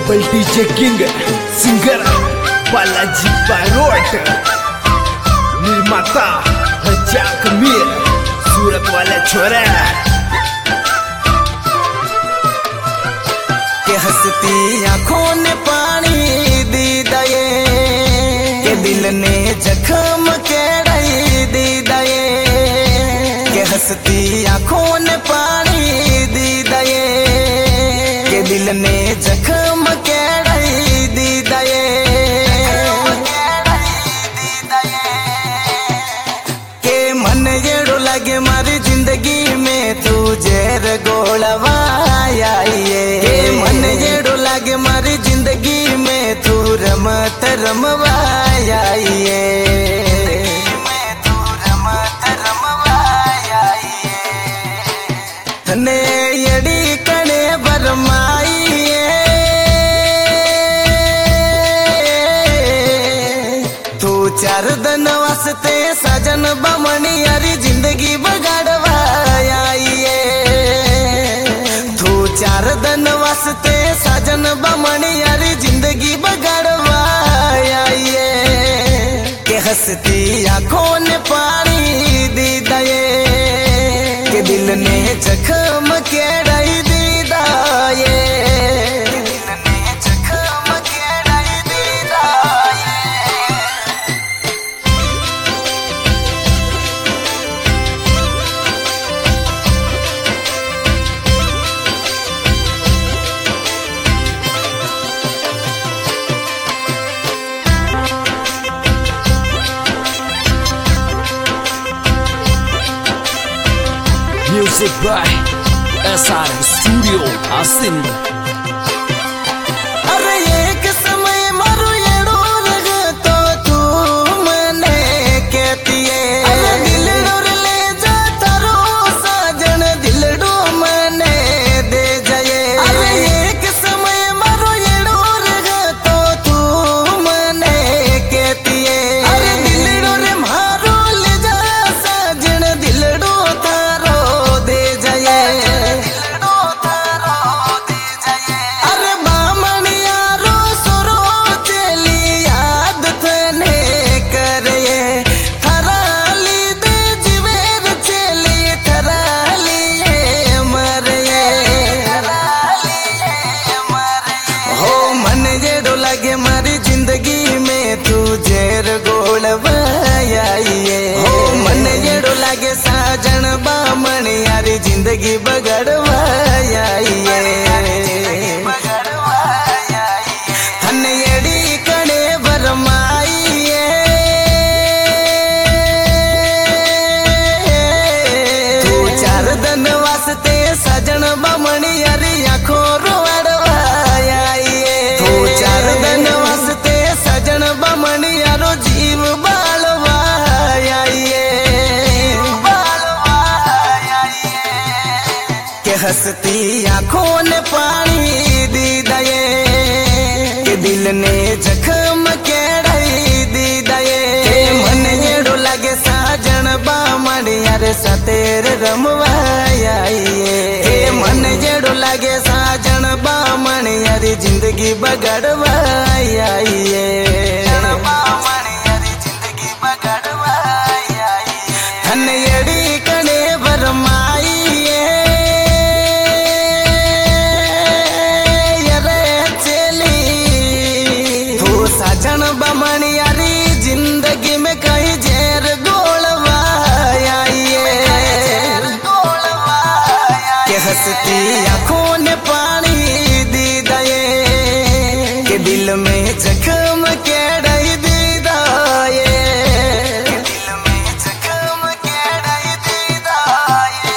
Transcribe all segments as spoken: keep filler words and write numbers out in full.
Double DJ king singer Balaji Barot, निर्माता रजाक मीर, सूरत वाला छोरा के हंसती आंखों ने पानी दी दये, के दिल ने जख्म केड़ई दी दये, के हंसती आंखों ने पानी दी दये, के दिल ने जख्म केड़ई दी दये, के मन येड़ो लगे मारी जिंदगी में तू जेर गोलवाया, के मन येड़ो लगे मारी जिंदगी में तू रमत रमवाया, तने यड़ी कने बरमाई तू चार दिन वास्ते सजन बमनी यारी जिंदगी बगाड़वाया, तू चार दिन वास्ते सजन बमनी यारी जिंदगी बगाड़वाया, के हंसती आंखों ने पानी दी दये, के दिल ने जख्म केड़ई दी दाये, दिल ने जख्म केड़ई दी दाये। Music by S R studio Asind. अरे एक समय मारू येड़ो लगतो तू मने कहती है, अरे दिलडो ले जा तारो साजन दिलडो मने दे जाए, अरे एक समय मारू येड़ो लगतो तू मने कहती है, अरे दिलडो रे मारो ले जा साजन दिलडो तारो दे जाए, अरे बामणिया रो सुरो चली याद थने करे, थराली दे जीवेर चली थराली मरे, हो मन जेड़ो लगे मारी जिंदगी में तू जेर गोलवाया, हो मन जेड़ो लगे साजन बामण यारी जिंदगी बगड़वाया, हन येड़ी कड़े बरमाई तू चार दिन वास्ते सजन बामण यारी आंखों रोड़वाया, तू चार दिन वास्ते सजन बामण यारो जीव बालवाया, के हंसती आंखों ने पानी दी दये, के दिल ने जख्म केड़ई दी दये, के मन येड़ो लगे साजन बामण यार सतेर रमवाया, के मन येड़ो लगे साजन बामण यारी जिंदगी बगड़वाया, बामण यारी जिंदगी बगड़वाया, धन येड़ी कने बरमाई साजन बमन यारी जिंदगी में कहीं जेर गोलवाया, के हंसती आंखों ने पानी दी दये, के दिल में जख्म केड़ई दी दाये, दिल में जख्म केड़ई दी दाये।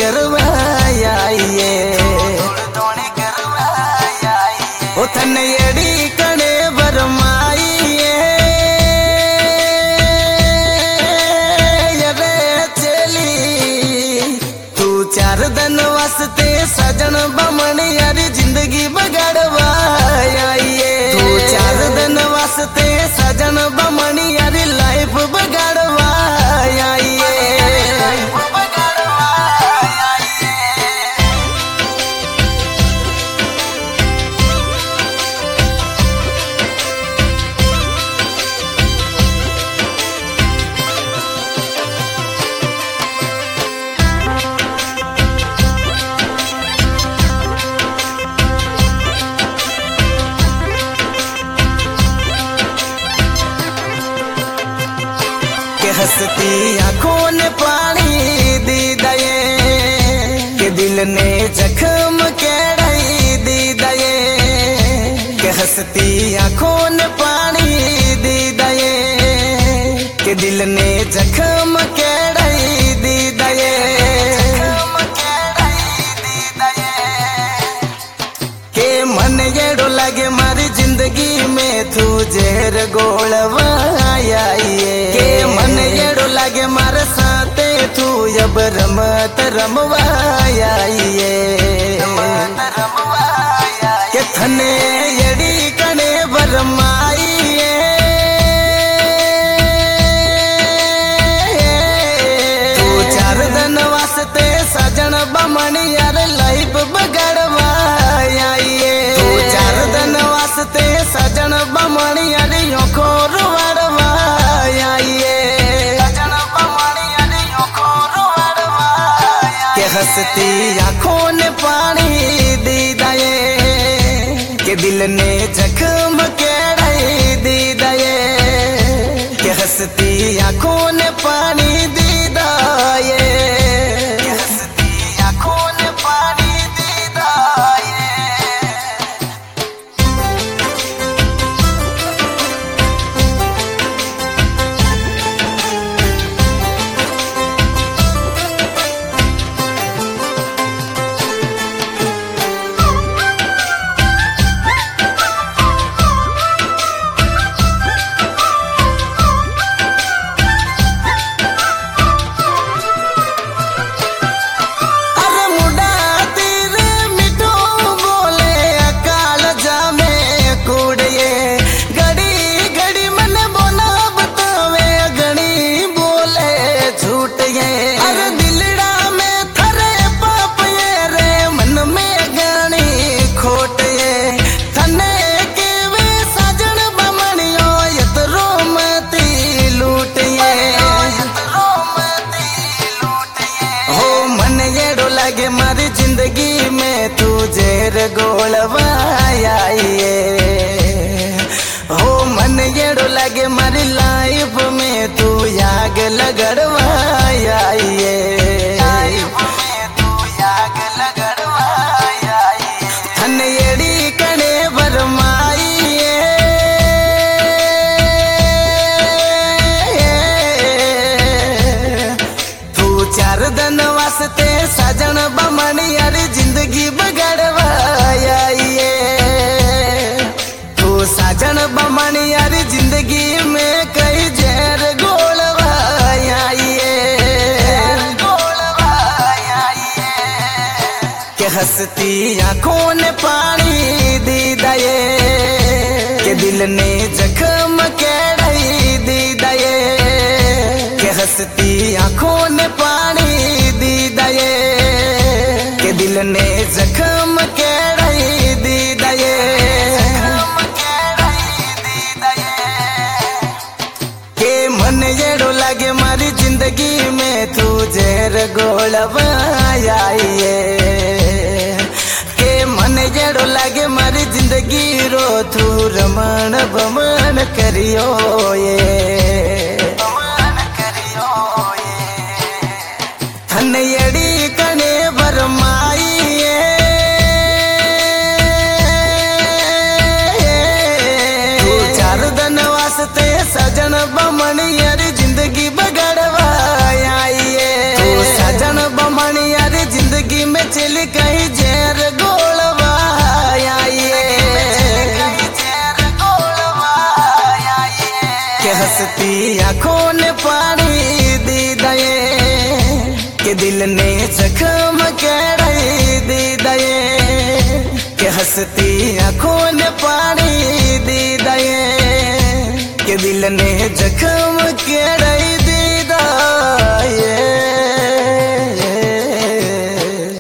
करवाइए ओ थने एड़ी कने बरमाइए रे चली तू चार दिन वास्ते सजन बमन यारी जिंदगी बगाड़वाइए तू चार दिन वास्ते सजन बमन यारी लाइफ बगाड़वाइए हंसती आंखों ने पानी दी दये के दिल ने जख्म केड़ाई दी दये के हंसती आंखों ने पानी दी दये के दिल ने जख्म केड़ाई दी दये के मन येड़ो लगे मारी जिंदगी में तू जहर गोलवाया के मन येड़ो लगे मारे साथे तू अब रमत रमवाया के थने यड़ी कने बरमाइए तू चार दिन वास्ते सजन बमन यार लाइफ बगड़वाया तू चार दिन वास्ते सजन बमन यार खोर हंसती आंखों ने पानी दी दये के दिल ने जख्म केड़ाई दी दये के हंसती आंखों ने पानी दी दये के हंसती आंखों ने पानी दी दये लगे मारी जिंदगी में तू जहर गोलवाया हो मन येड़ो लगे मारी लाइफ में तू याग लगड़वाया थन एड़ी कने बरमाइए तू चार दिन वास्ते सजन बमन यारी जिंदगी बगड़वाया तू सजन बमन यारी जिंदगी में कई जहर गोलवाया के हंसती आंखों ने पानी दी दये के दिल ने जख्म केड़ाई दी दये के हंसती आंखों ने पानी दी दये के दिल ने जख्म केड़ाई दी दये के मन येड़ो लगे मारी जिंदगी में तू जहर गोलवाया के मन येड़ो लगे मारी जिंदगी रो तू रमण बमन करियो ये थन एड़ी कने बरमाइए तू चार दिन वास्ते सजन बमन यारी जिंदगी बगड़वाया तू सजन बमन यारी जिंदगी चेर गोलवाया के हंसती आंखों ने पानी दी दये के दिल ने जख्म कड़ाई दी दये के हंसती आंखों ने पानी दी दये के दिल ने जख्म कड़ाई